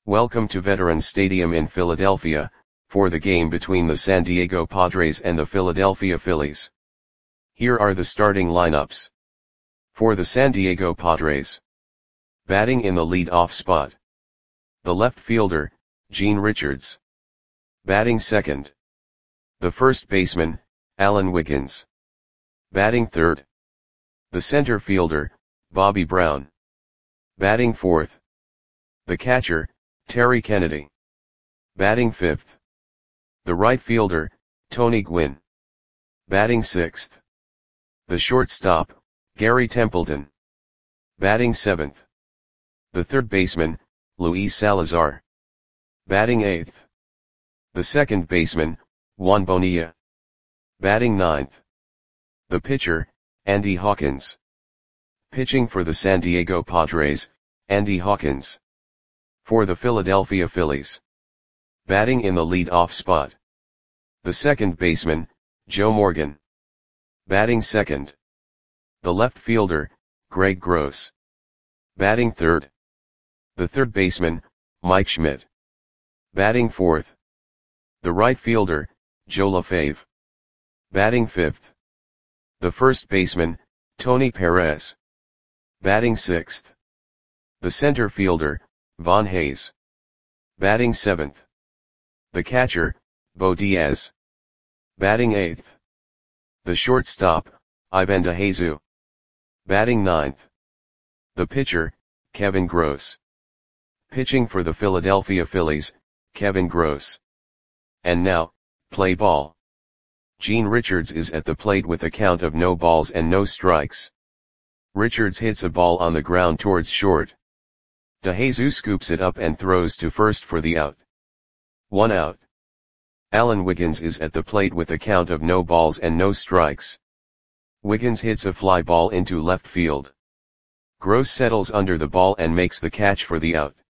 Welcome to Veterans Stadium in Philadelphia, for the game between the San Diego Padres and the Philadelphia Phillies. Here are the starting lineups. For the San Diego Padres. Batting in the lead-off spot. The left fielder, Gene Richards. Batting second. The first baseman, Alan Wiggins. Batting third. The center fielder, Bobby Brown. Batting fourth. The catcher, Terry Kennedy. Batting fifth. The right fielder, Tony Gwynn. Batting sixth. The shortstop, Gary Templeton. Batting seventh. The third baseman, Luis Salazar. Batting eighth. The second baseman, Juan Bonilla. Batting ninth. The pitcher, Andy Hawkins. Pitching for the San Diego Padres, Andy Hawkins. For the Philadelphia Phillies. Batting in the lead-off spot. The second baseman, Joe Morgan. Batting second. The left fielder, Greg Gross. Batting third. The third baseman, Mike Schmidt. Batting fourth. The right fielder, Joe LaFave. Batting fifth. The first baseman, Tony Perez. Batting sixth. The center fielder, Von Hayes. Batting seventh. The catcher, Bo Diaz. Batting eighth. The shortstop, Ivan DeJesus. Batting ninth. The pitcher, Kevin Gross. Pitching for the Philadelphia Phillies, Kevin Gross. And now, play ball. Gene Richards is at the plate with a count of no balls and no strikes. Richards hits a ball on the ground towards short. DeJesus scoops it up and throws to first for the out. 1 out. Alan Wiggins is at the plate with a count of no balls and no strikes. Wiggins hits a fly ball into left field. Gross settles under the ball and makes the catch for the out.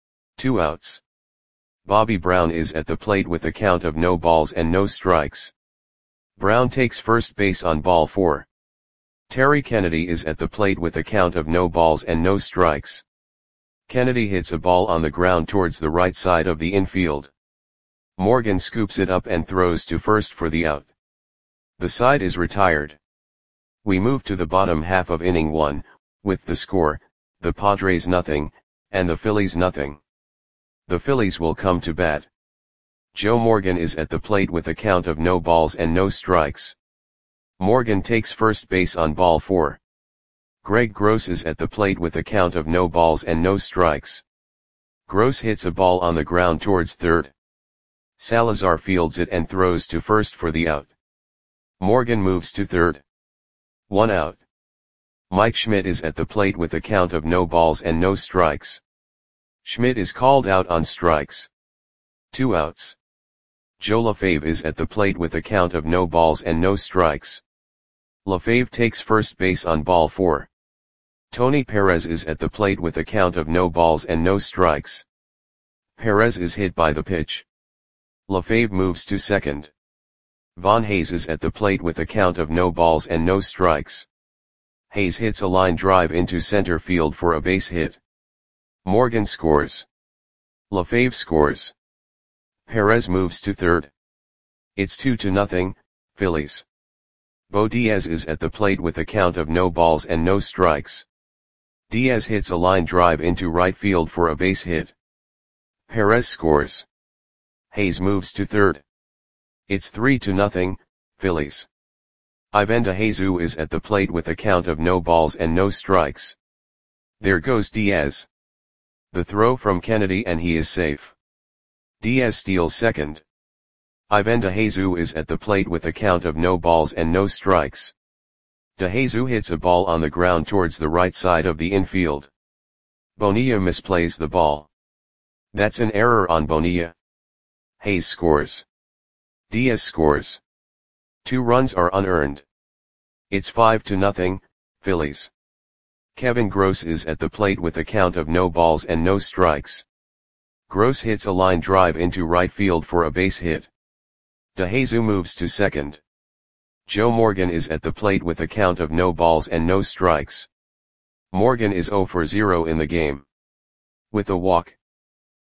2 outs. Bobby Brown is at the plate with a count of no balls and no strikes. Brown takes first base on ball 4. Terry Kennedy is at the plate with a count of no balls and no strikes. Kennedy hits a ball on the ground towards the right side of the infield. Morgan scoops it up and throws to first for the out. The side is retired. We move to the bottom half of inning 1, with the score, the Padres nothing, and the Phillies nothing. The Phillies will come to bat. Joe Morgan is at the plate with a count of no balls and no strikes. Morgan takes first base on ball 4. Greg Gross is at the plate with a count of no balls and no strikes. Gross hits a ball on the ground towards third. Salazar fields it and throws to first for the out. Morgan moves to third. 1 out. Mike Schmidt is at the plate with a count of no balls and no strikes. Schmidt is called out on strikes. 2 outs. Joe LaFave is at the plate with a count of no balls and no strikes. LaFave takes first base on ball 4. Tony Perez is at the plate with a count of no balls and no strikes. Perez is hit by the pitch. LaFave moves to second. Von Hayes is at the plate with a count of no balls and no strikes. Hayes hits a line drive into center field for a base hit. Morgan scores. LaFave scores. Perez moves to third. It's 2-0, Phillies. Bo Diaz is at the plate with a count of no balls and no strikes. Diaz hits a line drive into right field for a base hit. Perez scores. Hayes moves to third. It's 3-0, Phillies. Ivan DeJesus is at the plate with a count of no balls and no strikes. There goes Diaz. The throw from Kennedy and he is safe. Diaz steals second. Ivan DeJesus is at the plate with a count of no balls and no strikes. DeJesus hits a ball on the ground towards the right side of the infield. Bonilla misplays the ball. That's an error on Bonilla. Hayes scores. Diaz scores. 2 runs are unearned. It's 5-0, Phillies. Kevin Gross is at the plate with a count of no balls and no strikes. Gross hits a line drive into right field for a base hit. DeJesus moves to second. Joe Morgan is at the plate with a count of no balls and no strikes. Morgan is 0 for 0 in the game. With a walk.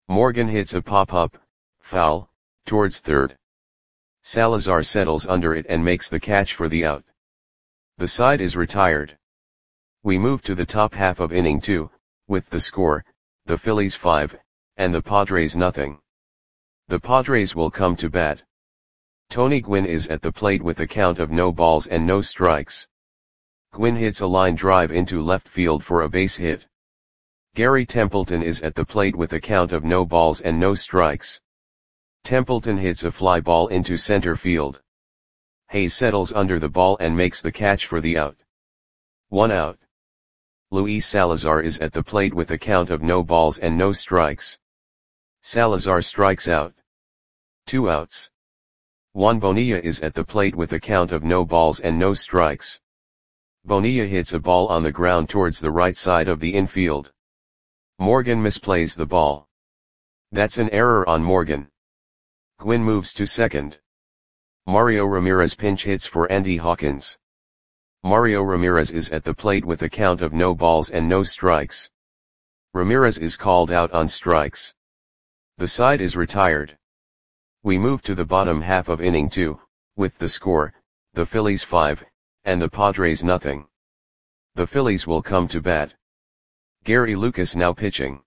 Morgan hits a pop-up, foul, towards third. Salazar settles under it and makes the catch for the out. The side is retired. We move to the top half of inning 2, with the score, the Phillies 5, and the Padres nothing. The Padres will come to bat. Tony Gwynn is at the plate with a count of no balls and no strikes. Gwynn hits a line drive into left field for a base hit. Gary Templeton is at the plate with a count of no balls and no strikes. Templeton hits a fly ball into center field. Hayes settles under the ball and makes the catch for the out. 1 out. Luis Salazar is at the plate with a count of no balls and no strikes. Salazar strikes out. 2 outs. Juan Bonilla is at the plate with a count of no balls and no strikes. Bonilla hits a ball on the ground towards the right side of the infield. Morgan misplays the ball. That's an error on Morgan. Gwynn moves to second. Mario Ramirez pinch hits for Andy Hawkins. Mario Ramirez is at the plate with a count of no balls and no strikes. Ramirez is called out on strikes. The side is retired. We move to the bottom half of inning 2, with the score, the Phillies 5, and the Padres nothing. The Phillies will come to bat. Gary Lucas now pitching.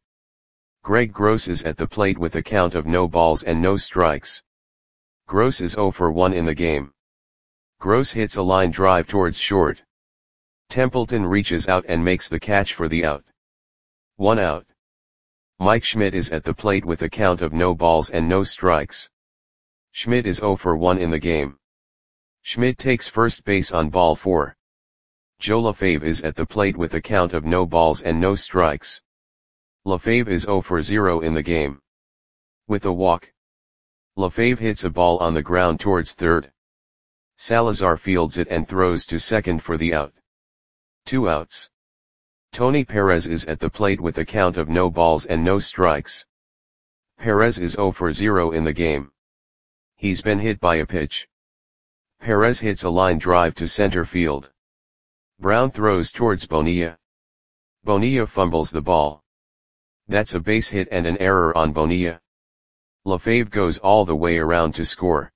Greg Gross is at the plate with a count of no balls and no strikes. Gross is 0 for 1 in the game. Gross hits a line drive towards short. Templeton reaches out and makes the catch for the out. 1 out. Mike Schmidt is at the plate with a count of no balls and no strikes. Schmidt is 0 for 1 in the game. Schmidt takes first base on ball 4. Joe LaFave is at the plate with a count of no balls and no strikes. LaFave is 0 for 0 in the game. With a walk. LaFave hits a ball on the ground towards third. Salazar fields it and throws to second for the out. 2 outs. Tony Perez is at the plate with a count of no balls and no strikes. Perez is 0 for 0 in the game. He's been hit by a pitch. Perez hits a line drive to center field. Brown throws towards Bonilla. Bonilla fumbles the ball. That's a base hit and an error on Bonilla. LaFave goes all the way around to score.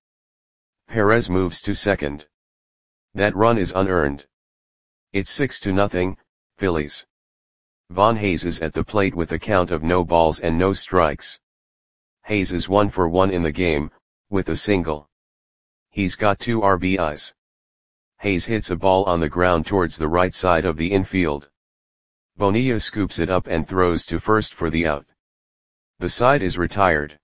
Perez moves to second. That run is unearned. It's 6-0, Phillies. Von Hayes is at the plate with a count of no balls and no strikes. Hayes is 1 for 1 in the game, with a single. He's got 2 RBIs. Hayes hits a ball on the ground towards the right side of the infield. Bonilla scoops it up and throws to first for the out. The side is retired.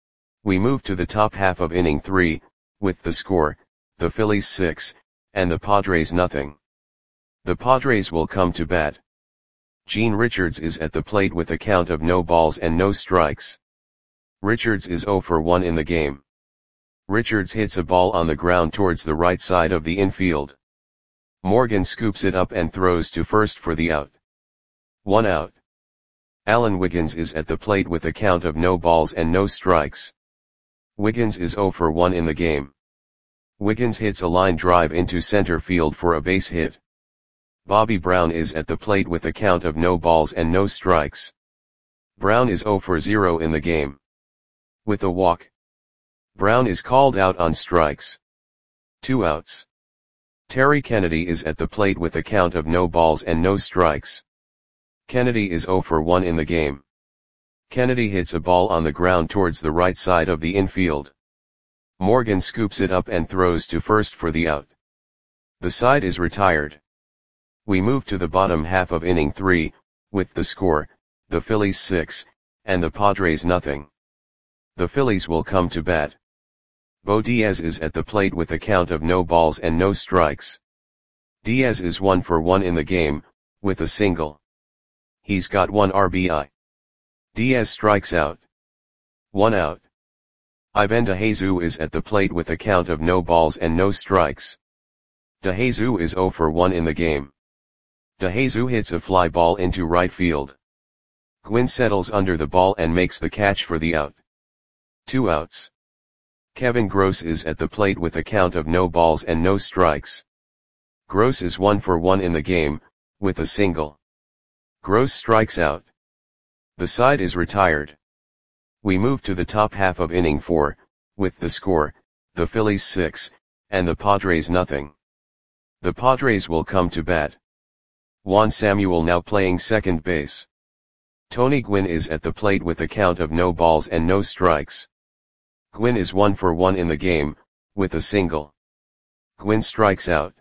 We move to the top half of inning 3, with the score, the Phillies 6, and the Padres nothing. The Padres will come to bat. Gene Richards is at the plate with a count of no balls and no strikes. Richards is 0 for 1 in the game. Richards hits a ball on the ground towards the right side of the infield. Morgan scoops it up and throws to first for the out. 1 out. Alan Wiggins is at the plate with a count of no balls and no strikes. Wiggins is 0 for 1 in the game. Wiggins hits a line drive into center field for a base hit. Bobby Brown is at the plate with a count of no balls and no strikes. Brown is 0 for 0 in the game. With a walk. Brown is called out on strikes. 2 outs. Terry Kennedy is at the plate with a count of no balls and no strikes. Kennedy is 0 for 1 in the game. Kennedy hits a ball on the ground towards the right side of the infield. Morgan scoops it up and throws to first for the out. The side is retired. We move to the bottom half of inning 3, with the score, the Phillies 6, and the Padres nothing. The Phillies will come to bat. Bo Diaz is at the plate with a count of no balls and no strikes. Diaz is 1 for 1 in the game, with a single. He's got 1 RBI. Diaz strikes out. 1 out. Ivan DeJesus is at the plate with a count of no balls and no strikes. DeJesus is 0 for 1 in the game. DeJesus hits a fly ball into right field. Gwynn settles under the ball and makes the catch for the out. 2 outs. Kevin Gross is at the plate with a count of no balls and no strikes. Gross is 1 for 1 in the game, with a single. Gross strikes out. The side is retired. We move to the top half of inning 4, with the score, the Phillies 6, and the Padres nothing. The Padres will come to bat. Juan Samuel now playing second base. Tony Gwynn is at the plate with a count of no balls and no strikes. Gwynn is 1 for 1 in the game, with a single. Gwynn strikes out.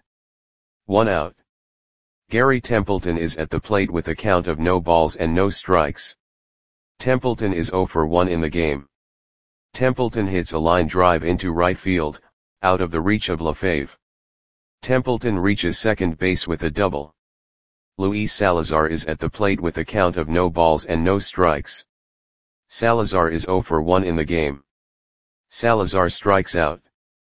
1 out. Gary Templeton is at the plate with a count of no balls and no strikes. Templeton is 0 for 1 in the game. Templeton hits a line drive into right field, out of the reach of LaFave. Templeton reaches second base with a double. Luis Salazar is at the plate with a count of no balls and no strikes. Salazar is 0 for 1 in the game. Salazar strikes out.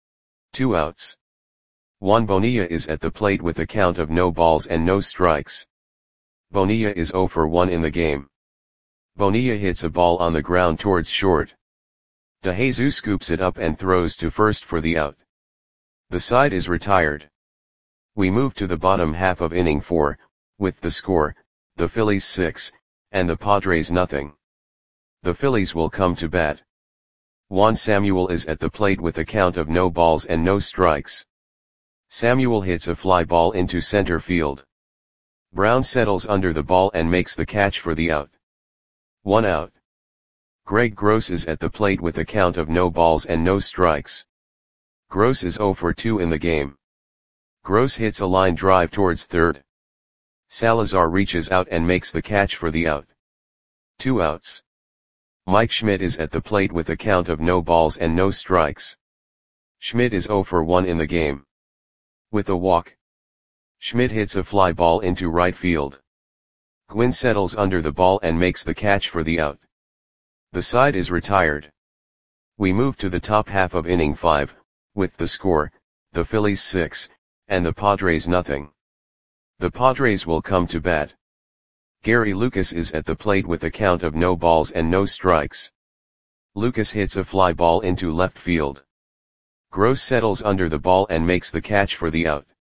2 outs. Juan Bonilla is at the plate with a count of no balls and no strikes. Bonilla is 0 for 1 in the game. Bonilla hits a ball on the ground towards short. DeJesus scoops it up and throws to first for the out. The side is retired. We move to the bottom half of inning 4, with the score, the Phillies 6, and the Padres nothing. The Phillies will come to bat. Juan Samuel is at the plate with a count of no balls and no strikes. Samuel hits a fly ball into center field. Brown settles under the ball and makes the catch for the out. 1 out. Greg Gross is at the plate with a count of no balls and no strikes. Gross is 0 for 2 in the game. Gross hits a line drive towards third. Salazar reaches out and makes the catch for the out. 2 outs. Mike Schmidt is at the plate with a count of no balls and no strikes. Schmidt is 0 for 1 in the game. With a walk, Schmidt hits a fly ball into right field. Gwynn settles under the ball and makes the catch for the out. The side is retired. We move to the top half of inning 5, with the score, the Phillies 6, and the Padres nothing. The Padres will come to bat. Gary Lucas is at the plate with a count of no balls and no strikes. Lucas hits a fly ball into left field. Gross settles under the ball and makes the catch for the out.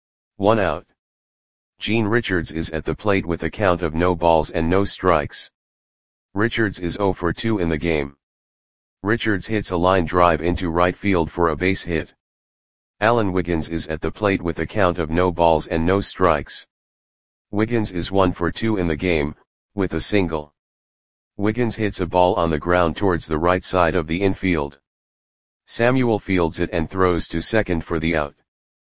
1 out. Gene Richards is at the plate with a count of no balls and no strikes. Richards is 0 for 2 in the game. Richards hits a line drive into right field for a base hit. Alan Wiggins is at the plate with a count of no balls and no strikes. Wiggins is 1 for 2 in the game, with a single. Wiggins hits a ball on the ground towards the right side of the infield. Samuel fields it and throws to second for the out.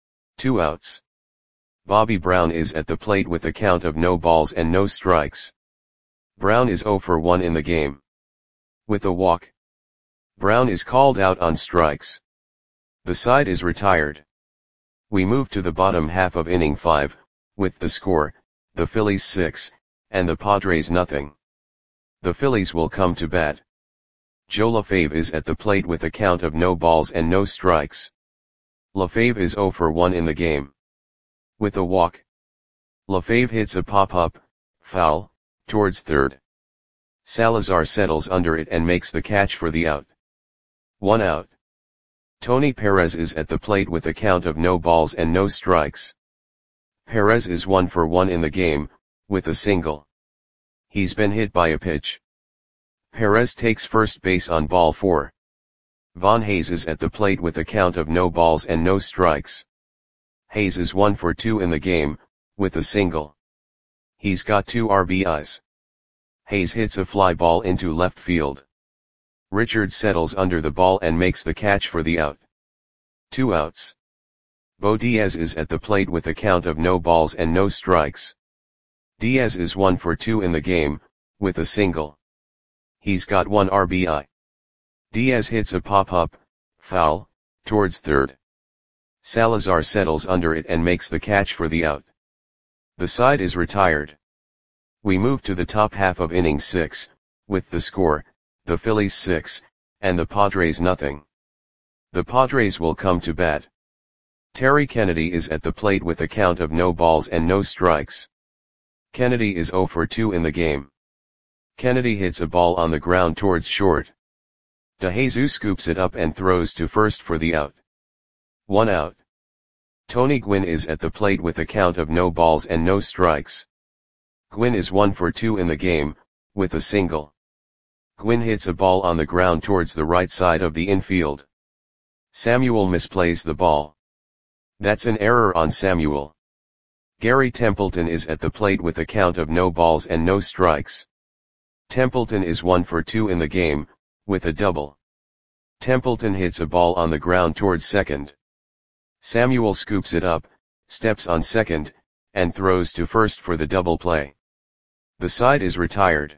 2 outs. Bobby Brown is at the plate with a count of no balls and no strikes. Brown is 0 for 1 in the game. With a walk, Brown is called out on strikes. The side is retired. We move to the bottom half of inning 5, with the score, the Phillies 6, and the Padres nothing. The Phillies will come to bat. Joe LaFave is at the plate with a count of no balls and no strikes. LaFave is 0 for 1 in the game. With a walk, LaFave hits a pop-up, foul, towards third. Salazar settles under it and makes the catch for the out. 1 out. Tony Perez is at the plate with a count of no balls and no strikes. Perez is 1 for 1 in the game, with a single. He's been hit by a pitch. Perez takes first base on ball 4. Von Hayes is at the plate with a count of no balls and no strikes. Hayes is 1 for 2 in the game, with a single. He's got 2 RBIs. Hayes hits a fly ball into left field. Richards settles under the ball and makes the catch for the out. 2 outs. Bo Diaz is at the plate with a count of no balls and no strikes. Diaz is 1 for 2 in the game, with a single. He's got 1 RBI. Diaz hits a pop-up, foul, towards third. Salazar settles under it and makes the catch for the out. The side is retired. We move to the top half of inning 6, with the score, the Phillies 6, and the Padres nothing. The Padres will come to bat. Terry Kennedy is at the plate with a count of no balls and no strikes. Kennedy is 0 for 2 in the game. Kennedy hits a ball on the ground towards short. DeJesus scoops it up and throws to first for the out. 1 out. Tony Gwynn is at the plate with a count of no balls and no strikes. Gwynn is 1 for 2 in the game, with a single. Gwynn hits a ball on the ground towards the right side of the infield. Samuel misplays the ball. That's an error on Samuel. Gary Templeton is at the plate with a count of no balls and no strikes. Templeton is 1 for 2 in the game, with a double. Templeton hits a ball on the ground towards second. Samuel scoops it up, steps on second, and throws to first for the double play. The side is retired.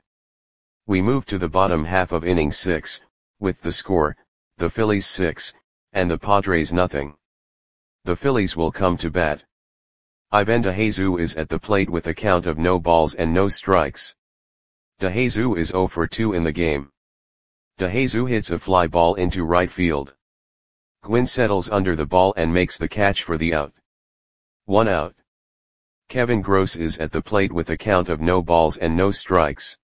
We move to the bottom half of inning 6, with the score, the Phillies 6, and the Padres nothing. The Phillies will come to bat. Ivan DeJesus is at the plate with a count of no balls and no strikes. DeJesus is 0 for 2 in the game. DeJesus hits a fly ball into right field. Gwynn settles under the ball and makes the catch for the out. 1 out. Kevin Gross is at the plate with a count of no balls and no strikes.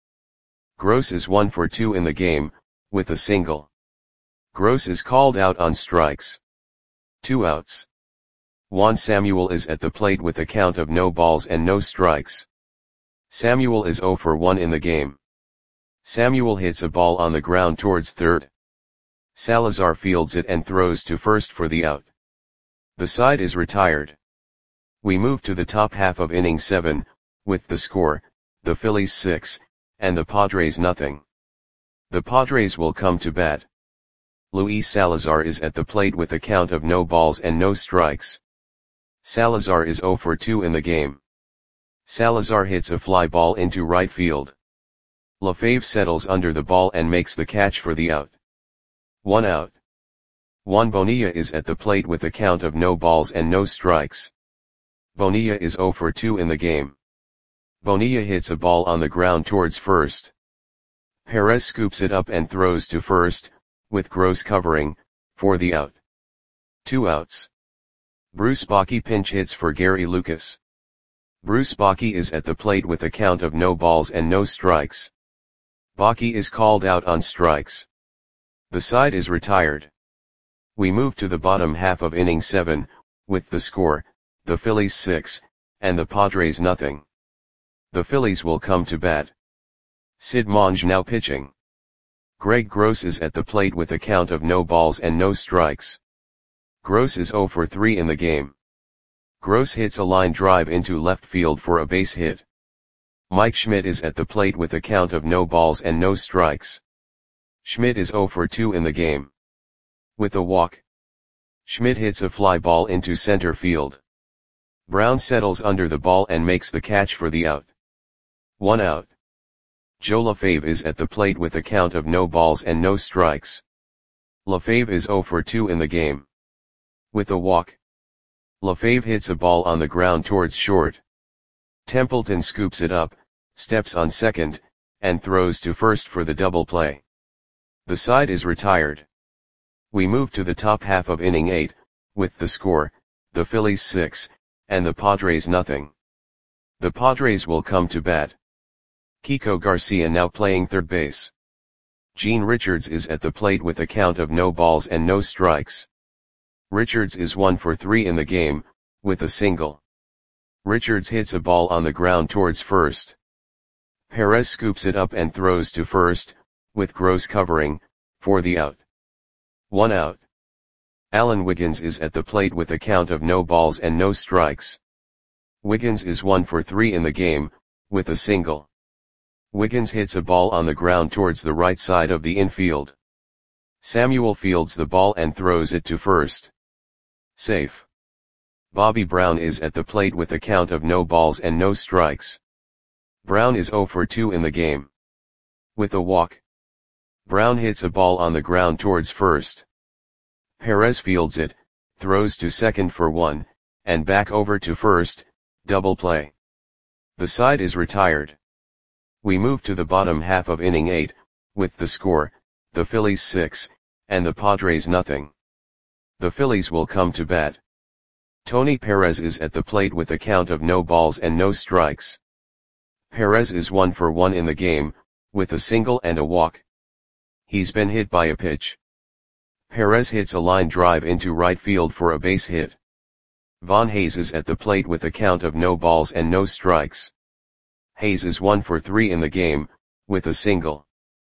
Gross is 1 for 2 in the game, with a single. Gross is called out on strikes. 2 outs. Juan Samuel is at the plate with a count of no balls and no strikes. Samuel is 0 for 1 in the game. Samuel hits a ball on the ground towards third. Salazar fields it and throws to first for the out. The side is retired. We move to the top half of inning 7, with the score, the Phillies 6, and the Padres nothing. The Padres will come to bat. Luis Salazar is at the plate with a count of no balls and no strikes. Salazar is 0 for 2 in the game. Salazar hits a fly ball into right field. LaFave settles under the ball and makes the catch for the out. 1 out. Juan Bonilla is at the plate with a count of no balls and no strikes. Bonilla is 0 for 2 in the game. Bonilla hits a ball on the ground towards first. Perez scoops it up and throws to first, with Gross covering, for the out. 2 outs. Bruce Bochy pinch hits for Gary Lucas. Bruce Bochy is at the plate with a count of no balls and no strikes. Bochy is called out on strikes. The side is retired. We move to the bottom half of inning 7, with the score, the Phillies 6, and the Padres nothing. The Phillies will come to bat. Sid Monge now pitching. Greg Gross is at the plate with a count of no balls and no strikes. Gross is 0 for 3 in the game. Gross hits a line drive into left field for a base hit. Mike Schmidt is at the plate with a count of no balls and no strikes. Schmidt is 0 for 2 in the game. With a walk. Schmidt hits a fly ball into center field. Brown settles under the ball and makes the catch for the out. 1 out. Joe LaFave is at the plate with a count of no balls and no strikes. LaFave is 0 for 2 in the game. With a walk. LaFave hits a ball on the ground towards short. Templeton scoops it up, steps on second, and throws to first for the double play. The side is retired. We move to the top half of inning 8, with the score, the Phillies 6, and the Padres nothing. The Padres will come to bat. Kiko Garcia now playing third base. Gene Richards is at the plate with a count of no balls and no strikes. Richards is 1 for 3 in the game, with a single. Richards hits a ball on the ground towards first. Perez scoops it up and throws to first, with Gross covering, for the out. 1 out. Alan Wiggins is at the plate with a count of no balls and no strikes. Wiggins is 1 for 3 in the game, with a single. Wiggins hits a ball on the ground towards the right side of the infield. Samuel fields the ball and throws it to first. Safe. Bobby Brown is at the plate with a count of no balls and no strikes. Brown is 0 for 2 in the game. With a walk. Brown hits a ball on the ground towards first. Perez fields it, throws to second for 1, and back over to first, double play. The side is retired. We move to the bottom half of inning 8, with the score, the Phillies 6, and the Padres nothing. The Phillies will come to bat. Tony Perez is at the plate with a count of no balls and no strikes. Perez is 1 for 1 in the game, with a single and a walk. He's been hit by a pitch. Perez hits a line drive into right field for a base hit. Von Hayes is at the plate with a count of no balls and no strikes. Hayes is 1 for 3 in the game, with a single.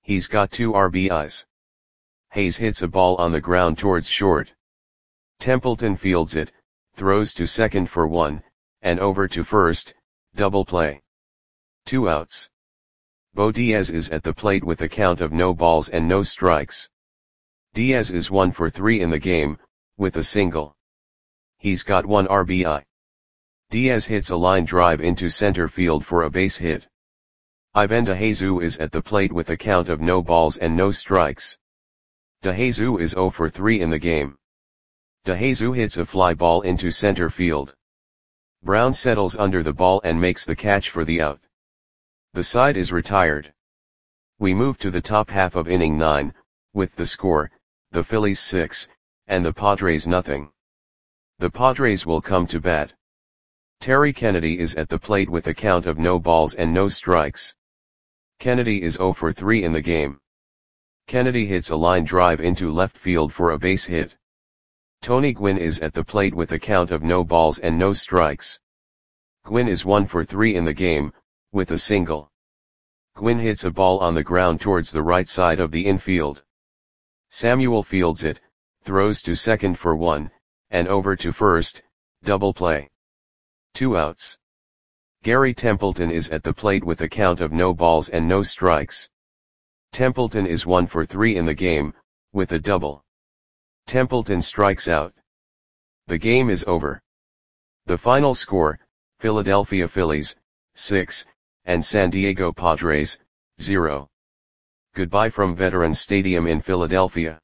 He's got 2 RBIs. Hayes hits a ball on the ground towards short. Templeton fields it, throws to second for 1, and over to first, double play. 2 outs. Bo Diaz is at the plate with a count of no balls and no strikes. Diaz is 1 for 3 in the game, with a single. He's got 1 RBI. Diaz hits a line drive into center field for a base hit. Ivan DeJesus is at the plate with a count of no balls and no strikes. DeJesus is 0 for 3 in the game. DeJesus hits a fly ball into center field. Brown settles under the ball and makes the catch for the out. The side is retired. We move to the top half of inning 9, with the score, the Phillies 6, and the Padres nothing. The Padres will come to bat. Terry Kennedy is at the plate with a count of no balls and no strikes. Kennedy is 0 for 3 in the game. Kennedy hits a line drive into left field for a base hit. Tony Gwynn is at the plate with a count of no balls and no strikes. Gwynn is 1 for 3 in the game, with a single. Gwynn hits a ball on the ground towards the right side of the infield. Samuel fields it, throws to second for 1, and over to first, double play. 2 outs. Gary Templeton is at the plate with a count of no balls and no strikes. Templeton is 1 for 3 in the game, with a double. Templeton strikes out. The game is over. The final score, Philadelphia Phillies, 6, and San Diego Padres, 0. Goodbye from Veterans Stadium in Philadelphia.